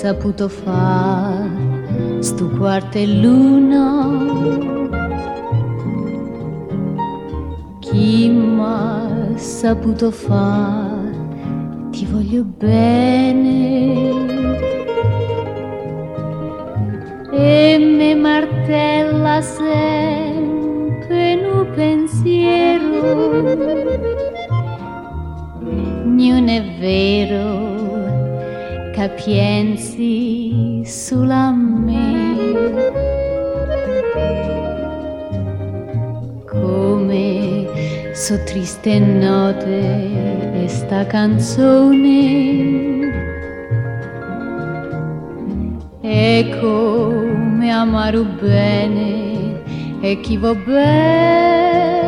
saputo far sto quarto e luna? Chi m'ha saputo far? Ti voglio bene e me martella sempre nu pensiero. Non è vero che pensi solo a me, come so triste note e sta canzone, e come amaro bene e chi va bene.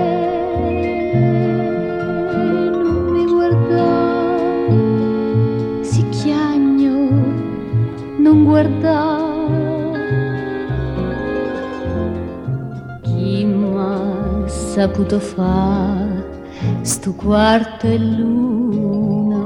Non mi guardare, si chiagno, non guardare. Chi m'ha saputo far sto quarto e luna?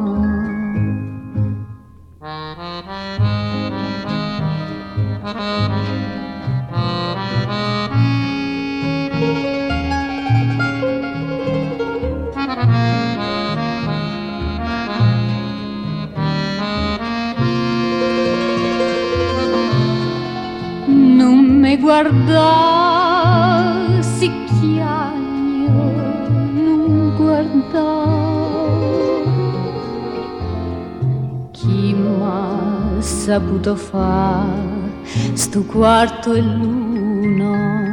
Non mi guarda, si chiagno, non guarda. Chi m'ha saputo far sto quarto e luna?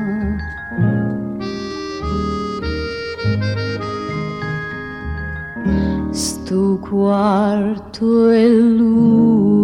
Sto quarto e luna.